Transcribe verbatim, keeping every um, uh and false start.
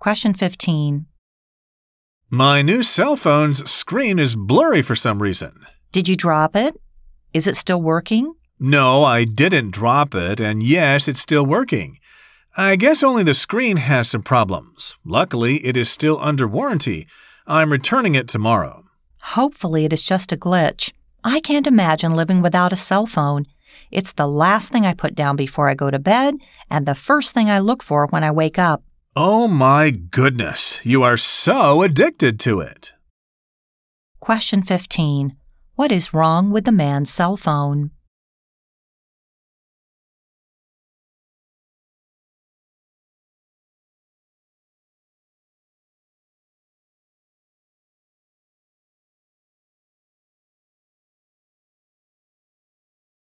Question fifteen. My new cell phone's screen is blurry for some reason. Did you drop it? Is it still working? No, I didn't drop it, and yes, it's still working. I guess only the screen has some problems. Luckily, it is still under warranty. I'm returning it tomorrow. Hopefully it is just a glitch. I can't imagine living without a cell phone. It's the last thing I put down before I go to bed and the first thing I look for when I wake up. Oh my goodness, you are so addicted to it. Question fifteen. What is wrong with the man's cell phone?